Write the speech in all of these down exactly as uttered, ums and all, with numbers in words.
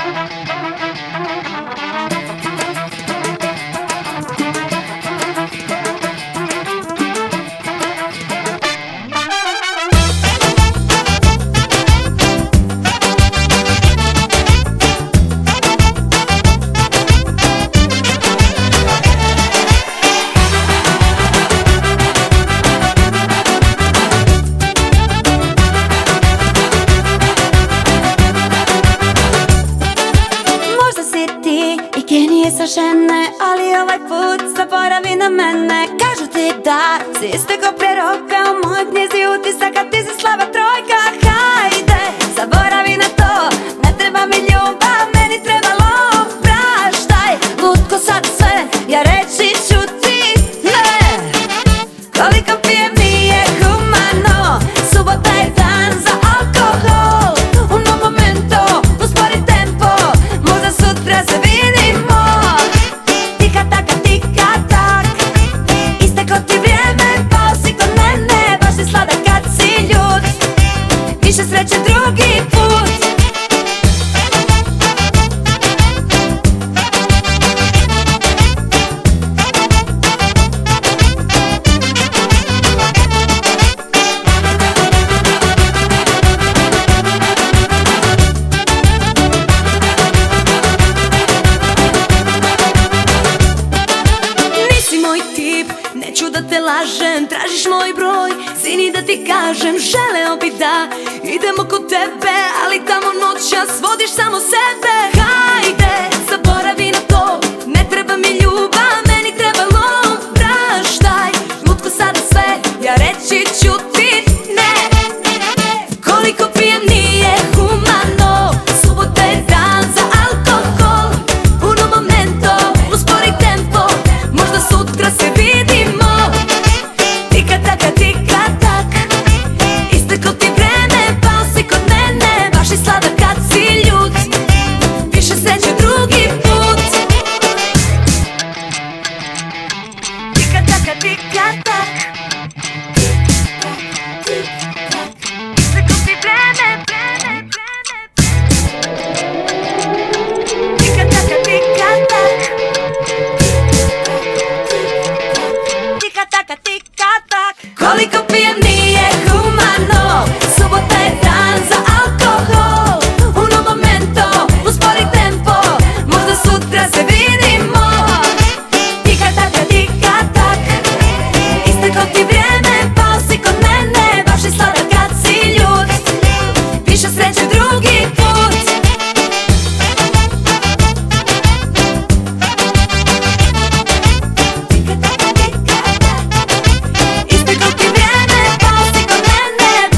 Nije savršene, ali ovaj put zaboravi na mene. Kažu ti da si iste ko prije roka, u mojoj knjizi utisaka ti si slaba trojka. Hajde, zaboravi na to, ne treba mi ljubav, meni treba lov. Praštaj, lutko sad sve, ja reći ću ti ne. Koliko pijem nije humano, subota je dan za alkohol. Uno momento, uspori tempo, možda sutra se vidimo. Tika taka, tika tak, isteklo ti vrijeme, pao si kod mene. Baš si sladak kad si ljud, više sreće drugi put. Neću da te lažem, tražiš moj broj, sini da ti kažem, želeo bi da idemo kod tebe, ali tamo noćas vodiš samo sebe. Hajde, zaboravi na to, ne treba mi ljubav, meni treba lov. Praštaj, lutko sada sve, ja reći ću ti ne. Koliko pijem nije humano, subota je dan za alkohol. Uno momento, uspori tempo, možda sutra se vidimo. Tika taka, tika tak, isteklo ti vreme, pao si kod mene. Baš si sladak kad si ljud, više sreće drugi put. Tika taka, tika tak, isteklo ti vreme, vreme, vreme. Tika taka, tika tak, tika taka, tika tak. Koliko pijem nije humano, subota je dan za alkohol. Uno momento, uspori tempo, možda sutra se vidimo. Tika taka, tika tak, isteklo ti vrijeme, pao si kod mene. Baš si sladak kad si ljud, više sreće drugi put. Isteklo ti vrijeme, pao si kod mene.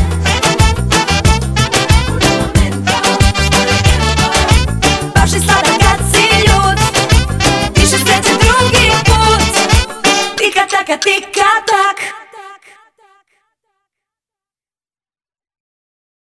Baš si sladak kad si ljud, više sreće drugi put. Tika taka, tika